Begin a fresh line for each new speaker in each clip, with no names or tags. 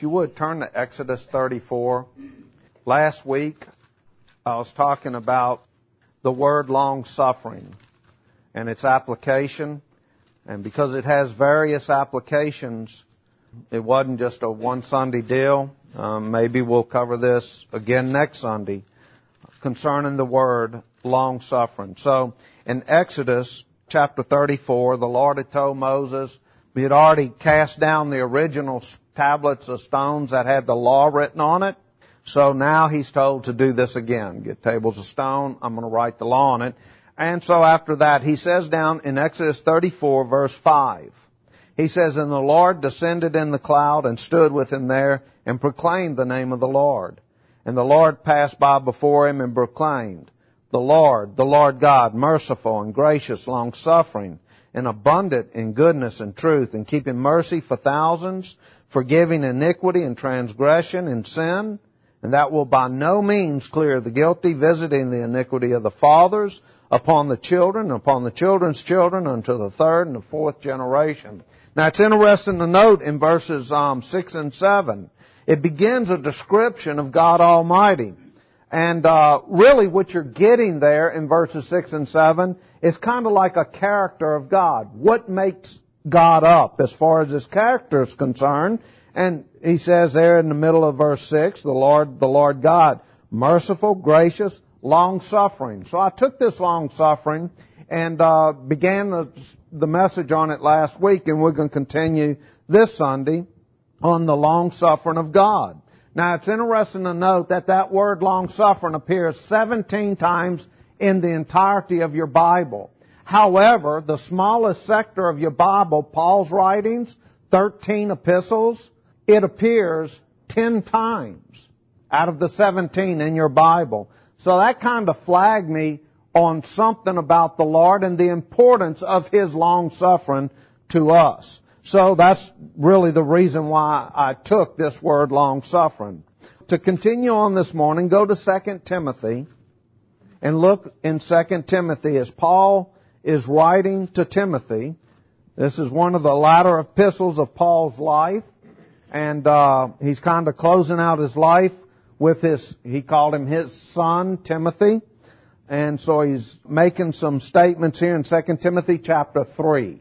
you would, turn to Exodus 34. Last week, I was talking about the word long-suffering and its application. And because it has various applications, it wasn't just a one Sunday deal. Maybe we'll cover this again next Sunday concerning the word long-suffering. So, in Exodus chapter 34, the Lord had told Moses, he had already cast down the original tablets of stones that had the law written on it. So now he's told to do this again. Get tables of stone. I'm going to write the law on it. And so after that, he says down in Exodus 34, verse 5, he says, "And the Lord descended in the cloud and stood with him there and proclaimed the name of the Lord. And the Lord passed by before him and proclaimed, the Lord God, merciful and gracious, long-suffering, and abundant in goodness and truth, and keeping mercy for thousands, forgiving iniquity and transgression and sin, and that will by no means clear the guilty, visiting the iniquity of the fathers upon the children, upon the children's children, unto the third and the fourth generation." Now it's interesting to note in verses 6 and 7, it begins a description of God Almighty. And really what you're getting there in verses 6 and 7 is kind of like a character of God. What makes God up as far as His character is concerned? And he says there in the middle of verse 6, the Lord God, merciful, gracious, long-suffering. So I took this long-suffering and began the message on it last week, and we're going to continue this Sunday on the long-suffering of God. Now, it's interesting to note that that word long-suffering appears 17 times in the entirety of your Bible. However, the smallest sector of your Bible, Paul's writings, 13 epistles, it appears 10 times out of the 17 in your Bible. So that kind of flagged me on something about the Lord and the importance of His long-suffering to us. So that's really the reason why I took this word long-suffering. To continue on this morning, go to 2 Timothy and look in 2 Timothy as Paul is writing to Timothy. This is one of the latter epistles of Paul's life, and he's kind of closing out his life with he called him his son, Timothy. And so he's making some statements here in 2 Timothy chapter 3.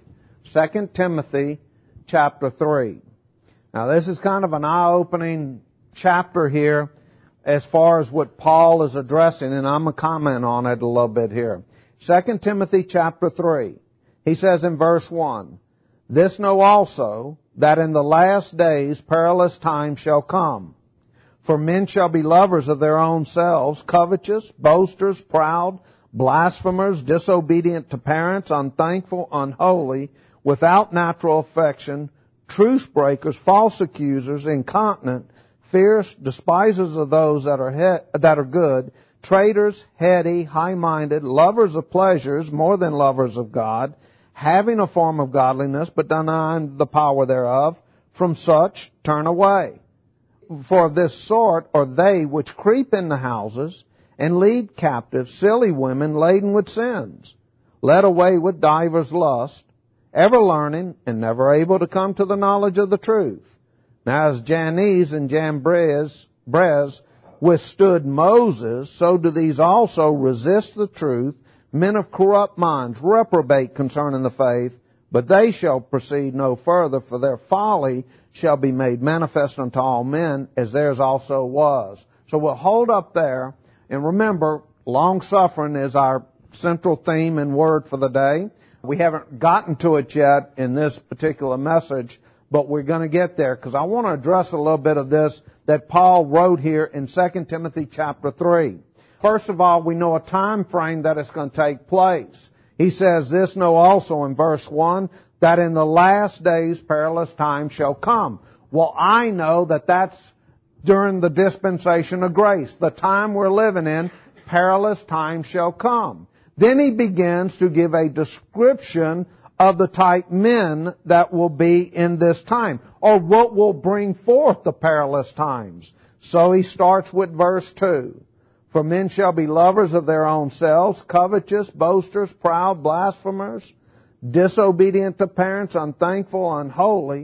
2 Timothy chapter 3. Now this is kind of an eye-opening chapter here as far as what Paul is addressing, and I'm going to comment on it a little bit here. 2 Timothy chapter 3. He says in verse 1, "This know also, that in the last days perilous times shall come. For men shall be lovers of their own selves, covetous, boasters, proud, blasphemers, disobedient to parents, unthankful, unholy, without natural affection, truce breakers, false accusers, incontinent, fierce, despisers of those that are good, traitors, heady, high-minded, lovers of pleasures more than lovers of God, having a form of godliness, but denying the power thereof. From such turn away. For of this sort are they which creep into houses, and lead captive silly women laden with sins, led away with divers lusts, ever learning, and never able to come to the knowledge of the truth. Now as Jannes and Jambres withstood Moses, so do these also resist the truth. Men of corrupt minds reprobate concerning the faith, but they shall proceed no further, for their folly shall be made manifest unto all men, as theirs also was." So we'll hold up there, and remember, long-suffering is our central theme and word for the day. We haven't gotten to it yet in this particular message, but we're going to get there, because I want to address a little bit of this that Paul wrote here in 2 Timothy chapter 3. First of all, we know a time frame that it's going to take place. He says, "This know also," in verse 1, "that in the last days perilous times shall come." Well, I know that that's during the dispensation of grace. The time we're living in, perilous times shall come. Then he begins to give a description of the type men that will be in this time, or what will bring forth the perilous times. So he starts with verse 2. "For men shall be lovers of their own selves, covetous, boasters, proud, blasphemers, disobedient to parents, unthankful, unholy,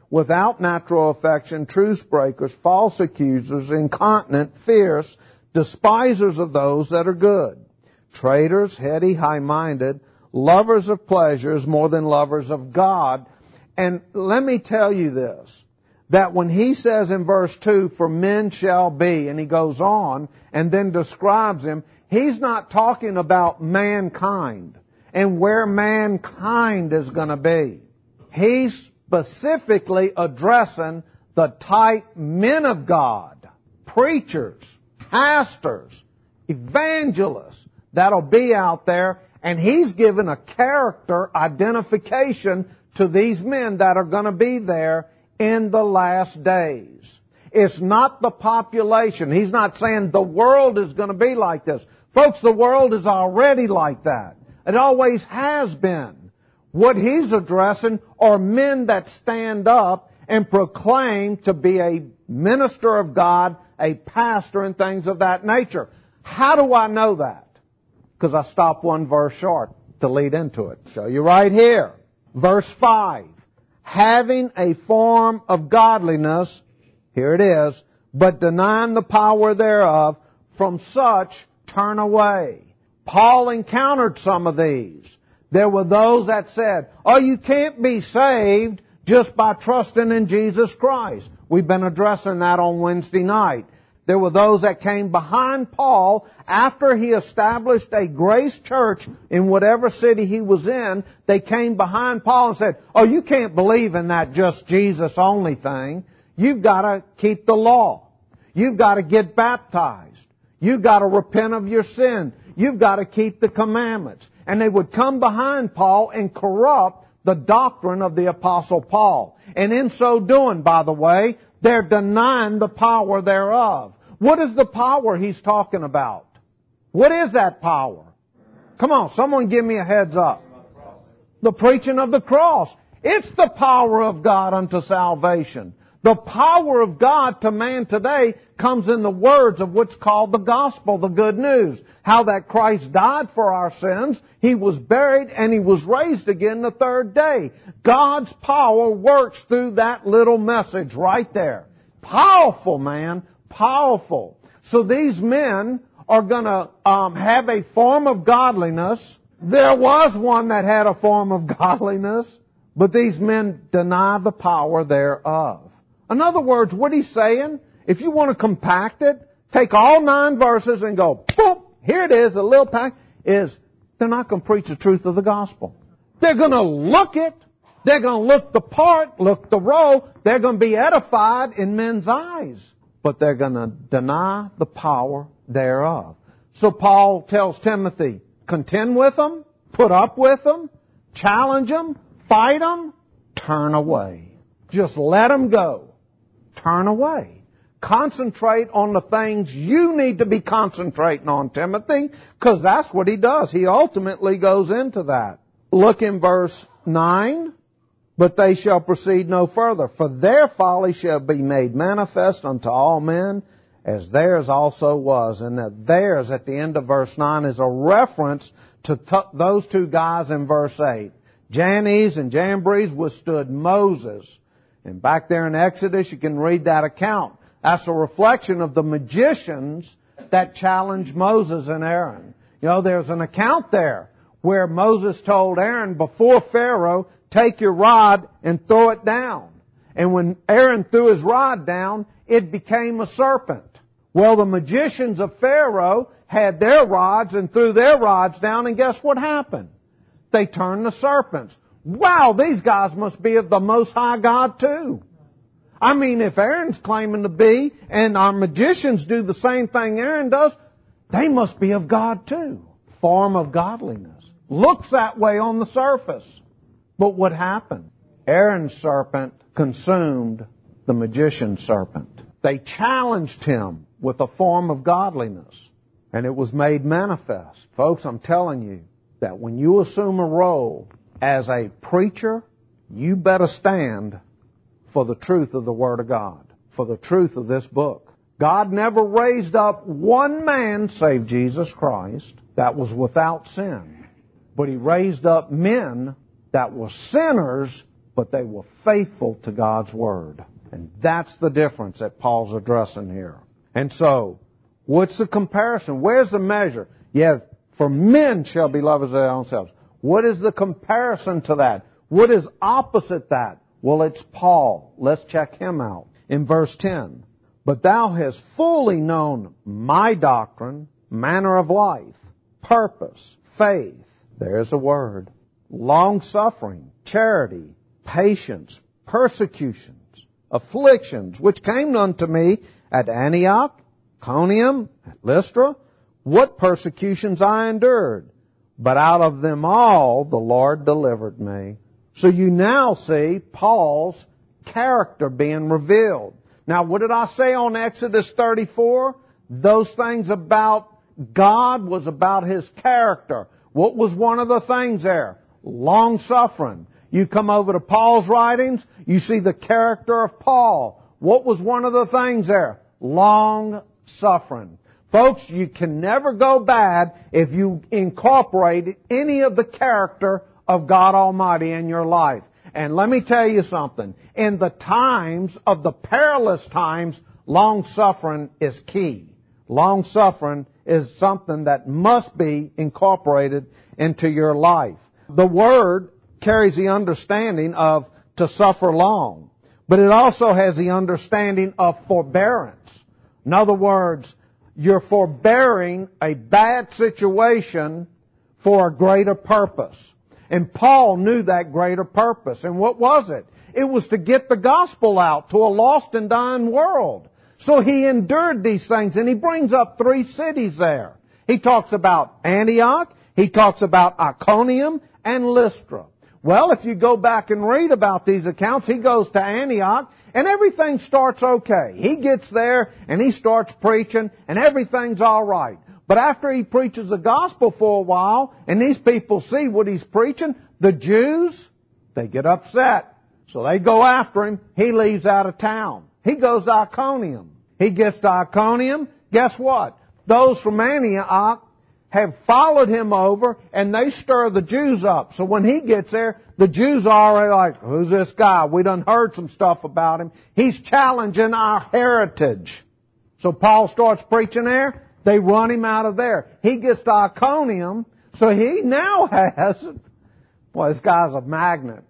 without natural affection, truce breakers, false accusers, incontinent, fierce, despisers of those that are good, traitors, heady, high-minded, lovers of pleasures more than lovers of God. And let me tell you this, that when he says in verse 2, for men shall be, and he goes on and then describes him, he's not talking about mankind and where mankind is going to be. He's specifically addressing the type men of God, preachers, pastors, evangelists that'll be out there, and he's given a character identification to these men that are going to be there in the last days. It's not the population. He's not saying the world is going to be like this. Folks, the world is already like that. It always has been. What he's addressing are men that stand up and proclaim to be a minister of God, a pastor, and things of that nature. How do I know that? Because I stopped one verse short to lead into it. Show you right here. Verse 5. Having a form of godliness, here it is, but denying the power thereof, from such turn away. Paul encountered some of these. There were those that said, oh, you can't be saved just by trusting in Jesus Christ. We've been addressing that on Wednesday night. There were those that came behind Paul after he established a grace church in whatever city he was in. They came behind Paul and said, oh, you can't believe in that just Jesus only thing. You've got to keep the law. You've got to get baptized. You've got to repent of your sin. You've got to keep the commandments. And they would come behind Paul and corrupt the doctrine of the Apostle Paul. And in so doing, by the way, they're denying the power thereof. What is the power he's talking about? What is that power? Come on, someone give me a heads up. The preaching of the cross. It's the power of God unto salvation. The power of God to man today comes in the words of what's called the gospel, the good news. How that Christ died for our sins, He was buried, and He was raised again the third day. God's power works through that little message right there. Powerful, man. Powerful. So these men are going to have a form of godliness. There was one that had a form of godliness, but these men deny the power thereof. In other words, what he's saying, if you want to compact it, take all 9 verses and go, boom, here it is, a little pack, is they're not going to preach the truth of the gospel. They're going to look it. They're going to look the part, look the role. They're going to be edified in men's eyes. But they're going to deny the power thereof. So Paul tells Timothy, contend with them, put up with them, challenge them, fight them, turn away. Just let them go. Turn away. Concentrate on the things you need to be concentrating on, Timothy, because that's what he does. He ultimately goes into that. Look in verse 9. But they shall proceed no further, for their folly shall be made manifest unto all men, as theirs also was. And that theirs at the end of verse 9 is a reference to those 2 guys in verse 8. Jannes and Jambres withstood Moses. And back there in Exodus, you can read that account. That's a reflection of the magicians that challenged Moses and Aaron. You know, there's an account there where Moses told Aaron before Pharaoh, take your rod and throw it down. And when Aaron threw his rod down, it became a serpent. Well, the magicians of Pharaoh had their rods and threw their rods down, and guess what happened? They turned to serpents. Wow, these guys must be of the Most High God too. I mean, if Aaron's claiming to be, and our magicians do the same thing Aaron does, they must be of God too. Form of godliness. Looks that way on the surface. But what happened? Aaron's serpent consumed the magician's serpent. They challenged him with a form of godliness, and it was made manifest. Folks, I'm telling you that when you assume a role as a preacher, you better stand for the truth of the Word of God, for the truth of this book. God never raised up one man, save Jesus Christ, that was without sin. But He raised up men that were sinners, but they were faithful to God's Word. And that's the difference that Paul's addressing here. And so, what's the comparison? Where's the measure? Yeah, for men shall be lovers of their own selves. What is the comparison to that? What is opposite that? Well, it's Paul. Let's check him out. In verse 10, but thou hast fully known my doctrine, manner of life, purpose, faith. There's a word. Long-suffering, charity, patience, persecutions, afflictions, which came unto me at Antioch, Iconium, at Lystra. What persecutions I endured. But out of them all the Lord delivered me. So you now see Paul's character being revealed. Now, what did I say on Exodus 34? Those things about God was about His character. What was one of the things there? Long-suffering. You come over to Paul's writings, you see the character of Paul. What was one of the things there? Long-suffering. Folks, you can never go bad if you incorporate any of the character of God Almighty in your life. And let me tell you something. In the times of the perilous times, long-suffering is key. Long-suffering is something that must be incorporated into your life. The word carries the understanding of to suffer long, but it also has the understanding of forbearance. In other words, you're forbearing a bad situation for a greater purpose. And Paul knew that greater purpose. And what was it? It was to get the gospel out to a lost and dying world. So he endured these things, and he brings up 3 cities there. He talks about Antioch, he talks about Iconium, and Lystra. Well, if you go back and read about these accounts, he goes to Antioch, and everything starts okay. He gets there, and he starts preaching, and everything's all right. But after he preaches the gospel for a while, and these people see what he's preaching, the Jews, they get upset. So they go after him. He leaves out of town. He goes to Iconium. He gets to Iconium. Guess what? Those from Antioch have followed him over, and they stir the Jews up. So when he gets there, the Jews are already like, who's this guy? We done heard some stuff about him. He's challenging our heritage. So Paul starts preaching there. They run him out of there. He gets to Iconium, so he now has, well, this guy's a magnet.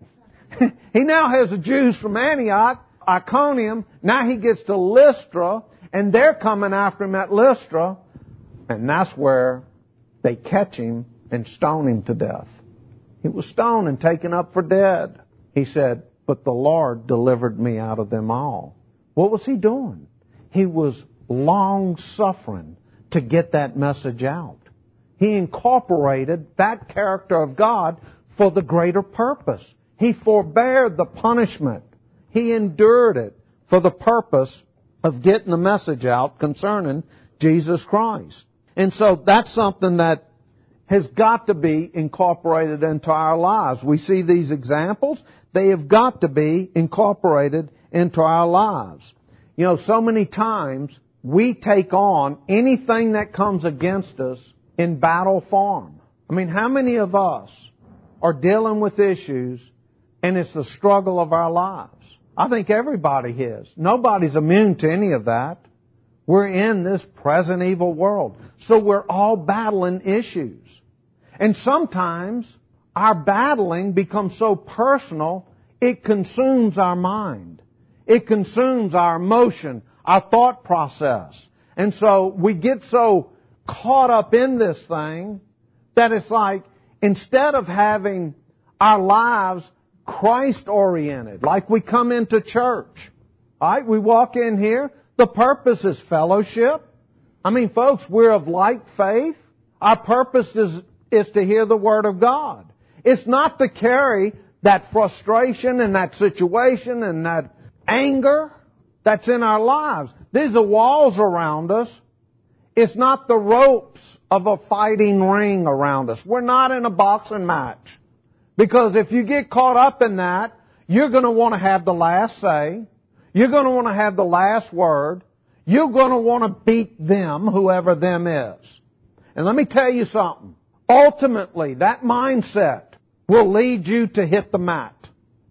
He now has the Jews from Antioch, Iconium. Now he gets to Lystra, and they're coming after him at Lystra, and that's where they catch him and stone him to death. He was stoned and taken up for dead. He said, but the Lord delivered me out of them all. What was he doing? He was long-suffering to get that message out. He incorporated that character of God for the greater purpose. He forbeared the punishment. He endured it for the purpose of getting the message out concerning Jesus Christ. And so that's something that has got to be incorporated into our lives. We see these examples. They have got to be incorporated into our lives. You know, so many times we take on anything that comes against us in battle form. I mean, how many of us are dealing with issues and it's the struggle of our lives? I think everybody is. Nobody's immune to any of that. We're in this present evil world. So we're all battling issues. And sometimes our battling becomes so personal, it consumes our mind. It consumes our emotion, our thought process. And so we get so caught up in this thing that it's like instead of having our lives Christ-oriented, like we come into church, all right, we walk in here, the purpose is fellowship. I mean, folks, we're of like faith. Our purpose is to hear the Word of God. It's not to carry that frustration and that situation and that anger that's in our lives. These are walls around us. It's not the ropes of a fighting ring around us. We're not in a boxing match. Because if you get caught up in that, you're going to want to have the last say. You're going to want to have the last word. You're going to want to beat them, whoever them is. And let me tell you something. Ultimately, that mindset will lead you to hit the mat.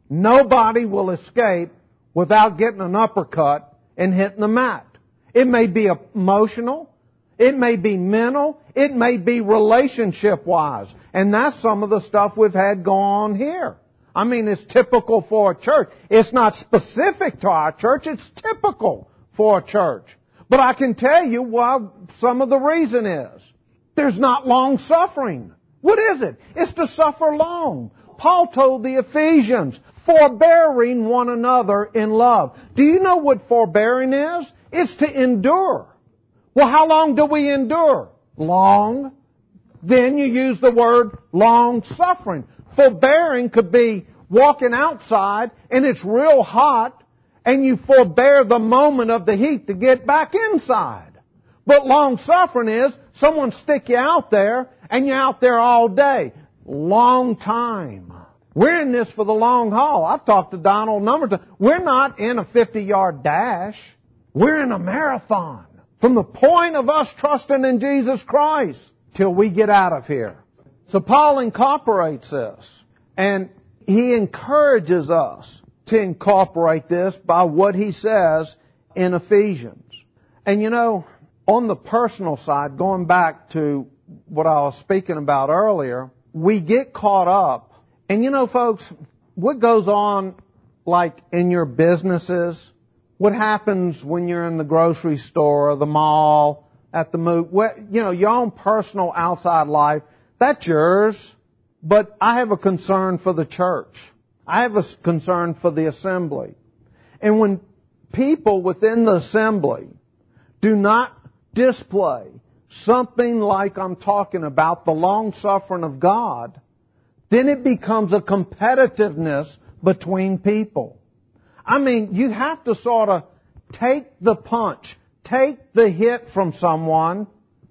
Nobody will escape without getting an uppercut and hitting the mat. It may be emotional. It may be mental. It may be relationship-wise. And that's some of the stuff we've had go on here. I mean, it's typical for a church. It's not specific to our church. It's typical for a church. But I can tell you why some of the reason is. There's not long suffering. What is it? It's to suffer long. Paul told the Ephesians, forbearing one another in love. Do you know what forbearing is? It's to endure. Well, how long do we endure? Long. Then you use the word long suffering. Forbearing could be walking outside and it's real hot and you forbear the moment of the heat to get back inside. But long suffering is someone stick you out there and you're out there all day. Long time. We're in this for the long haul. I've talked to Donald a number of times. We're not in a 50-yard dash. We're in a marathon. From the point of us trusting in Jesus Christ till we get out of here. So Paul incorporates this. And he encourages us to incorporate this by what he says in Ephesians. And you know, on the personal side, going back to what I was speaking about earlier, we get caught up. And you know, folks, what goes on like in your businesses, what happens when you're in the grocery store or the mall, at the you know, your own personal outside life, that's yours. But I have a concern for the church. I have a concern for the assembly. And when people within the assembly do not display something like I'm talking about, the long suffering of God, then it becomes a competitiveness between people. I mean, you have to sort of take the punch, take the hit from someone,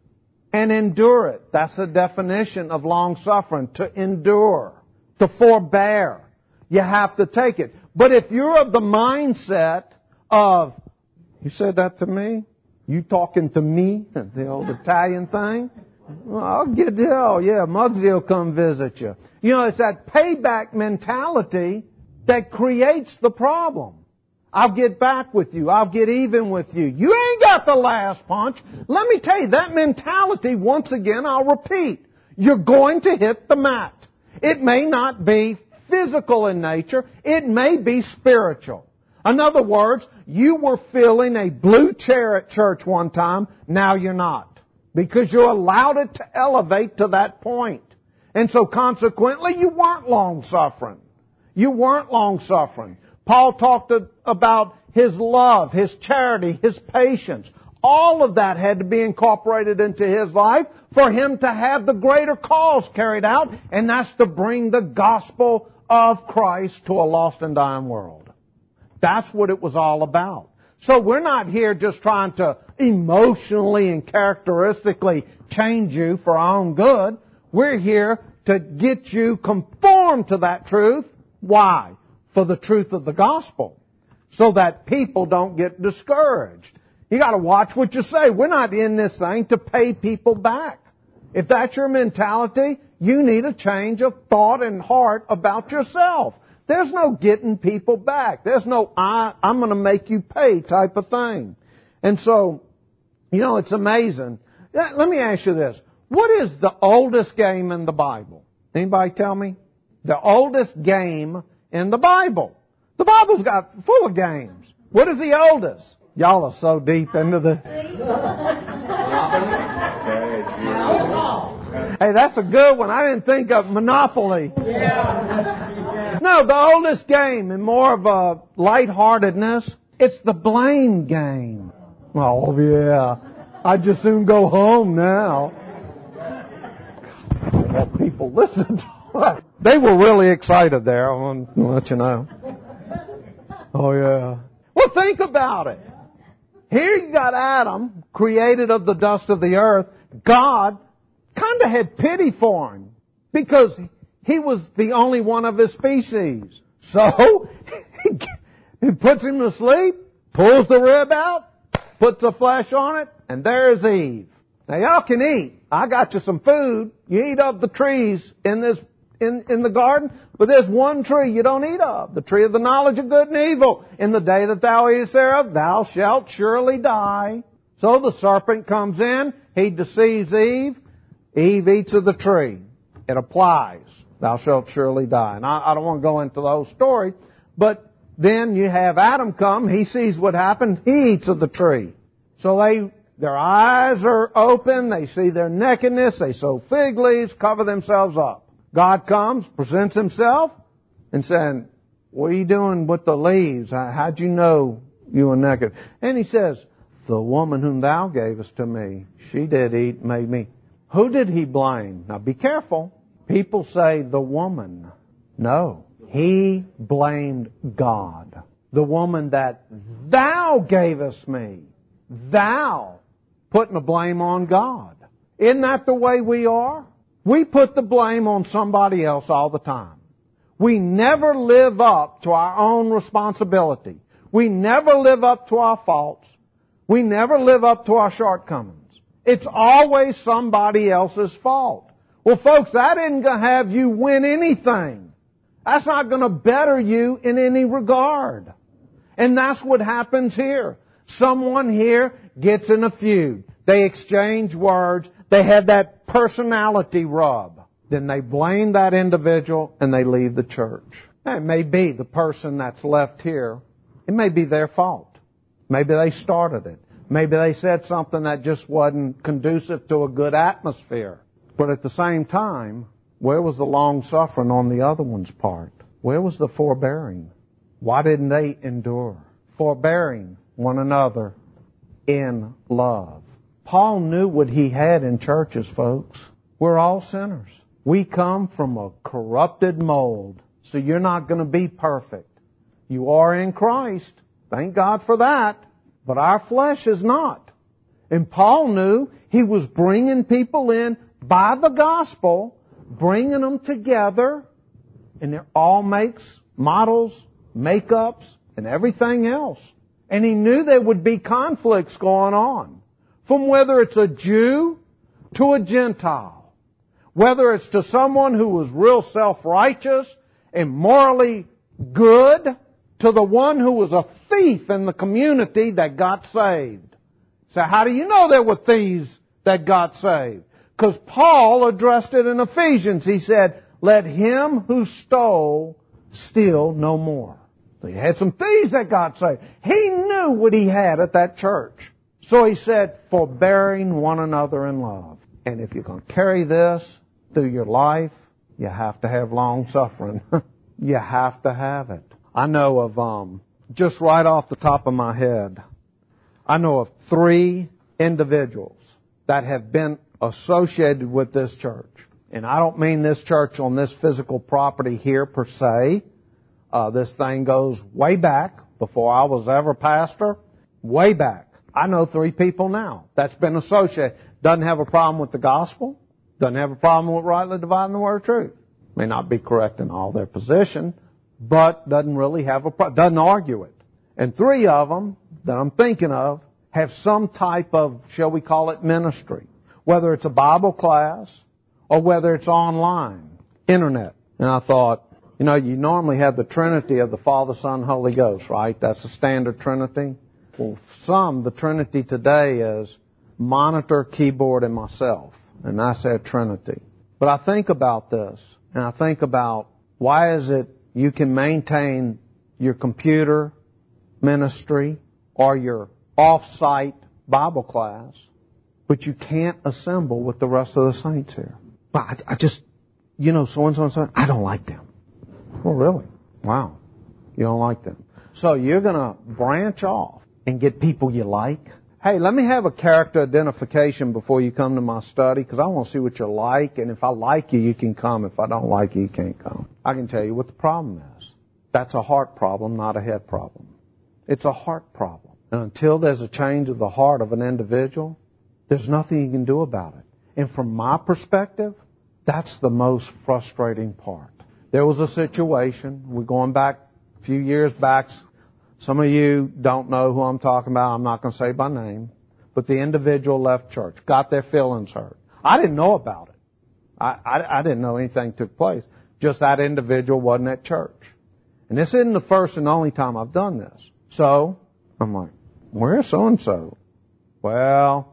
and endure it. That's the definition of long suffering, to endure, to forbear. You have to take it. But if you're of the mindset of, you said that to me? You talking to me? The old Italian thing? Well, I'll get the hell, yeah, Muggsy will come visit you. You know, it's that payback mentality that creates the problem. I'll get back with you. I'll get even with you. You ain't got the last punch. Let me tell you, that mentality, once again, I'll repeat, you're going to hit the mat. It may not be physical in nature. It may be spiritual. In other words, you were filling a blue chair at church one time. Now you're not. Because you allowed it to elevate to that point. And so consequently, you weren't long-suffering. You weren't long-suffering. Paul talked about his love, his charity, his patience. All of that had to be incorporated into his life for him to have the greater cause carried out, and that's to bring the gospel of Christ to a lost and dying world. That's what it was all about. So we're not here just trying to emotionally and characteristically change you for our own good. We're here to get you conformed to that truth. Why? For the truth of the gospel. So that people don't get discouraged. You got to watch what you say. We're not in this thing to pay people back. If that's your mentality, you need a change of thought and heart about yourself. There's no getting people back. There's no, I'm going to make you pay type of thing. And so, you know, it's amazing. Let me ask you this. What is the oldest game in the Bible? Anybody tell me? The oldest game in the Bible. The Bible's got full of games. What is the oldest? Y'all are so deep into the... Hey, that's a good one. I didn't think of Monopoly. No, the oldest game, and more of a lightheartedness, it's the blame game. Oh, yeah. I'd just soon go home now. I want people listening to it. They were really excited there. I want to let you know. Oh, yeah. Well, think about it. Here you got Adam, created of the dust of the earth. God kind of had pity for him because he was the only one of his species. So, he puts him to sleep, pulls the rib out, puts the flesh on it, and there's Eve. Now y'all can eat. I got you some food. You eat of the trees in in the garden, but there's one tree you don't eat of, the tree of the knowledge of good and evil. In the day that thou eatest thereof, thou shalt surely die. So the serpent comes in, he deceives Eve. Eve eats of the tree. It applies. Thou shalt surely die. And I don't want to go into those stories, but then you have Adam come, he sees what happened, he eats of the tree. So their eyes are open, they see their nakedness, they sew fig leaves, cover themselves up. God comes, presents himself, and saying, what are you doing with the leaves? How'd you know you were naked? And he says, the woman whom thou gavest to me, she did eat, made me. Who did he blame? Now be careful. People say the woman. No. He blamed God. The woman that thou gavest me. Thou. Putting the blame on God. Isn't that the way we are? We put the blame on somebody else all the time. We never live up to our own responsibility. We never live up to our faults. We never live up to our shortcomings. It's always somebody else's fault. Well, folks, that isn't going to have you win anything. That's not going to better you in any regard. And that's what happens here. Someone here gets in a feud. They exchange words. They have that personality rub. Then they blame that individual and they leave the church. It may be the person that's left here. It may be their fault. Maybe they started it. Maybe they said something that just wasn't conducive to a good atmosphere. But at the same time, where was the long-suffering on the other one's part? Where was the forbearing? Why didn't they endure? Forbearing one another in love. Paul knew what he had in churches, folks. We're all sinners. We come from a corrupted mold. So you're not going to be perfect. You are in Christ. Thank God for that. But our flesh is not. And Paul knew he was bringing people in by the gospel, bringing them together, and it all makes models, makeups, and everything else. And he knew there would be conflicts going on, from whether it's a Jew to a Gentile, whether it's to someone who was real self-righteous and morally good, to the one who was a thief in the community that got saved. So how do you know there were thieves that got saved? Because Paul addressed it in Ephesians. He said, let him who stole steal no more. So he had some thieves that got saved. He knew what he had at that church. So he said, forbearing one another in love. And if you're going to carry this through your life, you have to have long suffering. You have to have it. I know of, just right off the top of my head, I know of 3 individuals that have been associated with this church. And I don't mean this church on this physical property here per se. This thing goes way back, before I was ever pastor, way back. I know 3 people now that's been associated. Doesn't have a problem with the gospel. Doesn't have a problem with rightly dividing the word of truth. May not be correct in all their position, but doesn't really have a problem. Doesn't argue it. And 3 of them that I'm thinking of have some type of, shall we call it, ministry. Whether it's a Bible class or whether it's online, internet. And I thought, you normally have the Trinity of the Father, Son, Holy Ghost, right? That's the standard Trinity. Well, the Trinity today is monitor, keyboard, and myself. And that's their Trinity. But I think about this, and I think about why is it you can maintain your computer ministry or your off-site Bible class, but you can't assemble with the rest of the saints here. Well, I just, so-and-so, I don't like them. Well, really? Wow. You don't like them. So you're going to branch off and get people you like? Hey, let me have a character identification before you come to my study, because I want to see what you're like, and if I like you, you can come. If I don't like you, you can't come. I can tell you what the problem is. That's a heart problem, not a head problem. It's a heart problem. And until there's a change of the heart of an individual, there's nothing you can do about it. And from my perspective, that's the most frustrating part. There was a situation, we're going back a few years back. Some of you don't know who I'm talking about. I'm not going to say by name. But the individual left church, got their feelings hurt. I didn't know about it. I didn't know anything took place. Just that individual wasn't at church. And this isn't the first and only time I've done this. So, I'm like, where's so-and-so? Well,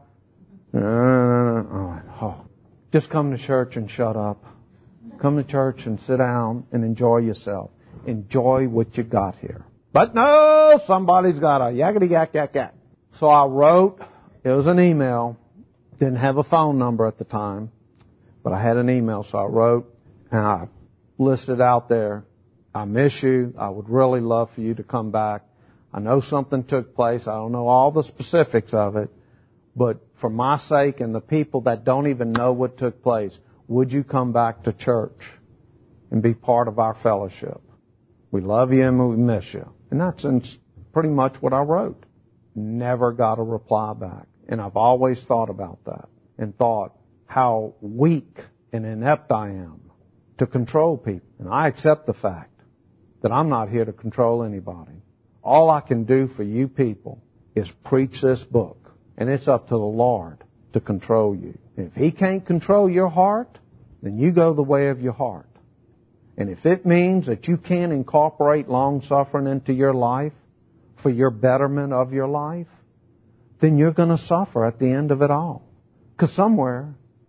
just come to church and shut up. Come to church and sit down and enjoy yourself. Enjoy what you got here. But no, somebody's got a yakety yak yak yak. So I wrote, it was an email, didn't have a phone number at the time, but I had an email, so I wrote, and I listed out there, I miss you, I would really love for you to come back. I know something took place, I don't know all the specifics of it, but for my sake and the people that don't even know what took place, would you come back to church and be part of our fellowship? We love you and we miss you. And that's pretty much what I wrote. Never got a reply back. And I've always thought about that and thought how weak and inept I am to control people. And I accept the fact that I'm not here to control anybody. All I can do for you people is preach this book. And it's up to the Lord to control you. And if He can't control your heart, then you go the way of your heart. And if it means that you can't incorporate long-suffering into your life for your betterment of your life, then you're going to suffer at the end of it all. Because somewhere,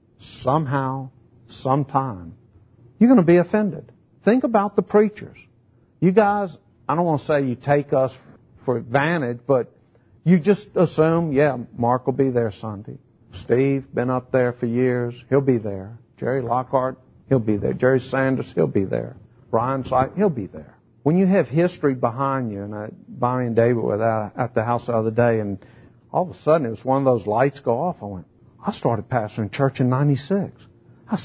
somehow, sometime, you're going to be offended. Think about the preachers. You guys, I don't want to say you take us for advantage, but you just assume, yeah, Mark will be there Sunday. Steve, been up there for years, he'll be there. Jerry Lockhart, he'll be there. Jerry Sanders, he'll be there. Brian Sight, he'll be there. When you have history behind you, and Bonnie and David were at the house the other day, and all of a sudden it was one of those lights go off. I went, I started pastoring church in 96. That's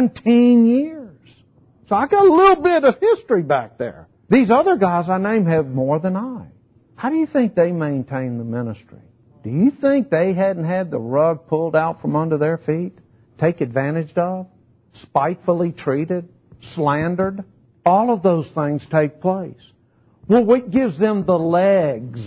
17 years. So I got a little bit of history back there. These other guys I named have more than I. How do you think they maintain the ministry? Do you think they hadn't had the rug pulled out from under their feet, take advantage of, spitefully treated, slandered? All of those things take place. Well, what gives them the legs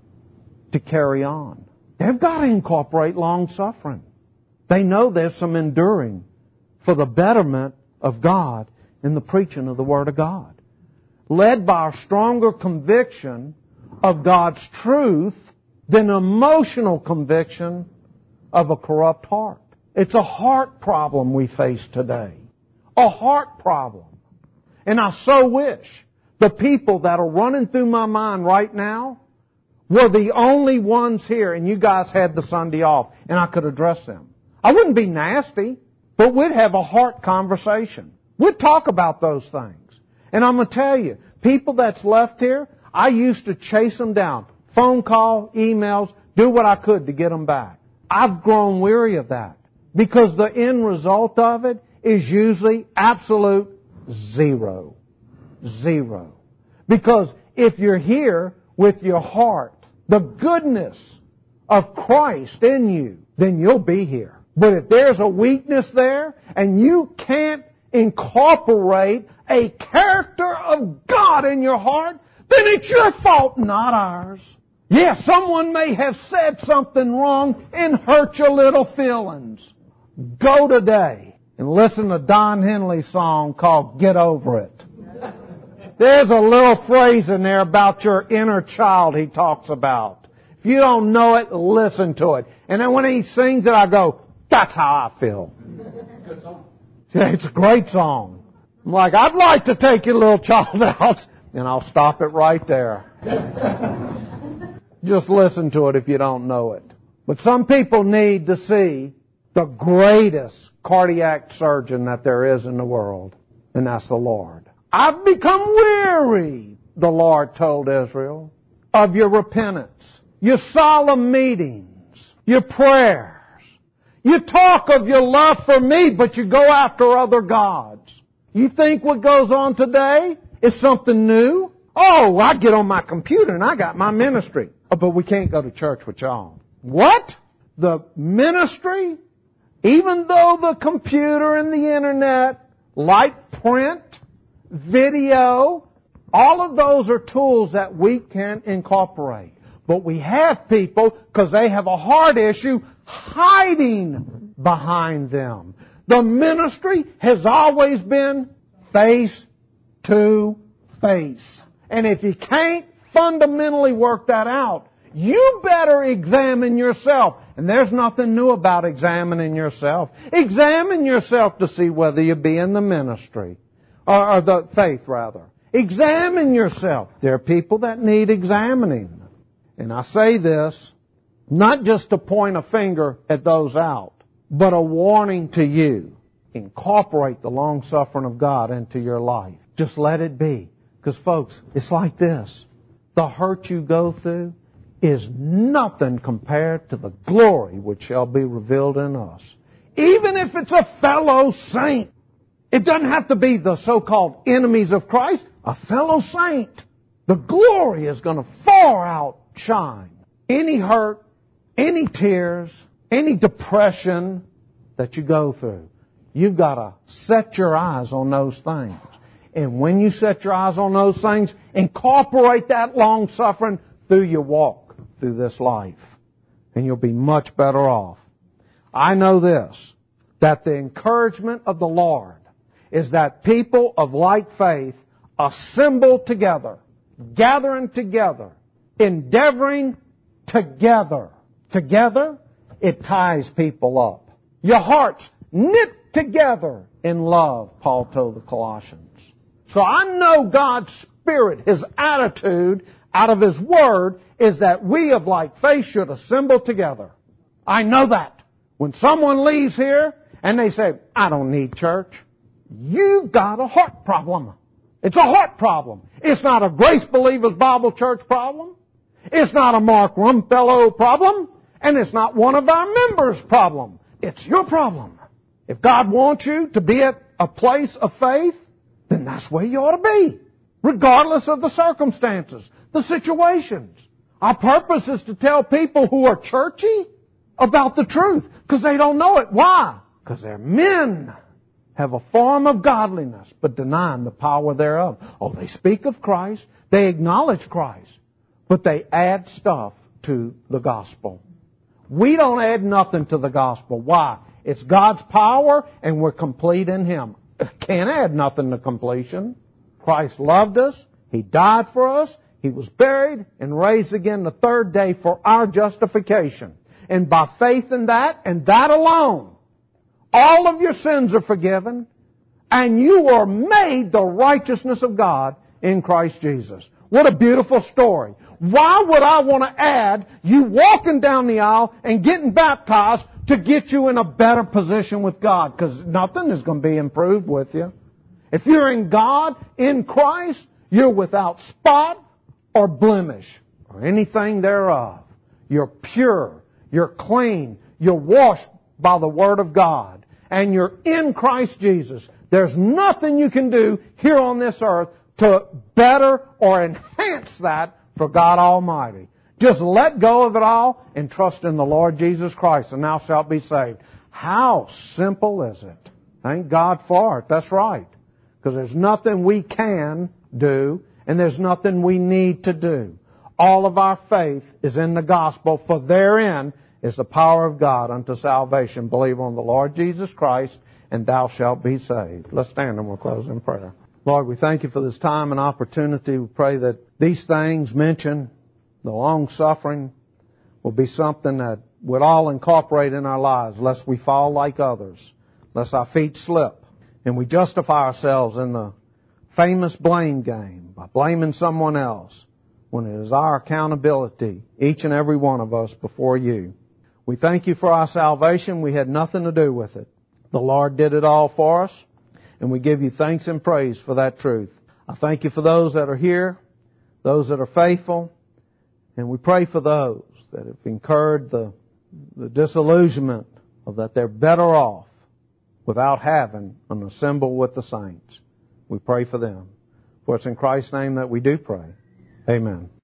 to carry on? They've got to incorporate long-suffering. They know there's some enduring for the betterment of God in the preaching of the Word of God. Led by a stronger conviction of God's truth than emotional conviction of a corrupt heart. It's a heart problem we face today. A heart problem. And I so wish the people that are running through my mind right now were the only ones here and you guys had the Sunday off and I could address them. I wouldn't be nasty, but we'd have a heart conversation. We'd talk about those things. And I'm going to tell you, people that's left here, I used to chase them down. Phone call, emails, do what I could to get them back. I've grown weary of that because the end result of it is usually absolute zero. Zero. Because if you're here with your heart, the goodness of Christ in you, then you'll be here. But if there's a weakness there and you can't incorporate a character of God in your heart, then it's your fault, not ours. Yes, someone may have said something wrong and hurt your little feelings. Go today and listen to Don Henley's song called Get Over It. There's a little phrase in there about your inner child he talks about. If you don't know it, listen to it. And then when he sings it, I go, that's how I feel. It's a good song. It's a great song. I'm like, I'd like to take your little child out. And I'll stop it right there. Just listen to it if you don't know it. But some people need to see the greatest cardiac surgeon that there is in the world, and that's the Lord. I've become weary, the Lord told Israel, of your repentance, your solemn meetings, your prayers. You talk of your love for me, but you go after other gods. You think what goes on today is something new? Oh, I get on my computer and I got my ministry. Oh, but we can't go to church with y'all. What? The ministry? Even though the computer and the internet, like print, video, all of those are tools that we can incorporate. But we have people, because they have a heart issue, hiding behind them. The ministry has always been face to face. And if you can't fundamentally work that out, you better examine yourself. And there's nothing new about examining yourself. Examine yourself to see whether you be in the ministry, or the faith rather. Examine yourself. There are people that need examining. And I say this not just to point a finger at those out, but a warning to you. Incorporate the long-suffering of God into your life. Just let it be. Because, folks, it's like this. The hurt you go through is nothing compared to the glory which shall be revealed in us. Even if it's a fellow saint. It doesn't have to be the so-called enemies of Christ. A fellow saint. The glory is going to far outshine any hurt, any tears, any depression that you go through. You've got to set your eyes on those things. And when you set your eyes on those things, incorporate that long-suffering through your walk through this life. And you'll be much better off. I know this, that the encouragement of the Lord is that people of like faith assemble together, gathering together, endeavoring together. Together, it ties people up. Your hearts knit together in love, Paul told the Colossians. So I know God's Spirit, His attitude out of His Word is that we of like faith should assemble together. I know that. When someone leaves here and they say, I don't need church, you've got a heart problem. It's a heart problem. It's not a Grace Believers Bible Church problem. It's not a Mark Rumfellow problem. And it's not one of our members' problem. It's your problem. If God wants you to be at a place of faith, then that's where you ought to be, regardless of the circumstances, the situations. Our purpose is to tell people who are churchy about the truth, because they don't know it. Why? Because they're men, have a form of godliness, but denying the power thereof. Oh, they speak of Christ, they acknowledge Christ, but they add stuff to the gospel. We don't add nothing to the gospel. Why? It's God's power, and we're complete in Him. Can't add nothing to completion. Christ loved us. He died for us. He was buried and raised again the third day for our justification. And by faith in that, and that alone, all of your sins are forgiven, and you are made the righteousness of God in Christ Jesus. What a beautiful story. Why would I want to add you walking down the aisle and getting baptized to get you in a better position with God? Because nothing is going to be improved with you. If you're in God, in Christ, you're without spot or blemish or anything thereof. You're pure. You're clean. You're washed by the Word of God. And you're in Christ Jesus. There's nothing you can do here on this earth to better or enhance that for God Almighty. Just let go of it all and trust in the Lord Jesus Christ, and thou shalt be saved. How simple is it? Thank God for it. That's right. Because there's nothing we can do, and there's nothing we need to do. All of our faith is in the gospel, for therein is the power of God unto salvation. Believe on the Lord Jesus Christ, and thou shalt be saved. Let's stand and we'll close in prayer. Lord, we thank you for this time and opportunity. We pray that these things mentioned, the long-suffering, will be something that we'd all incorporate in our lives, lest we fall like others, lest our feet slip, and we justify ourselves in the famous blame game by blaming someone else when it is our accountability, each and every one of us, before you. We thank you for our salvation. We had nothing to do with it. The Lord did it all for us. And we give you thanks and praise for that truth. I thank you for those that are here, those that are faithful, and we pray for those that have incurred the disillusionment of that they're better off without having an assembly with the saints. We pray for them. For it's in Christ's name that we do pray. Amen.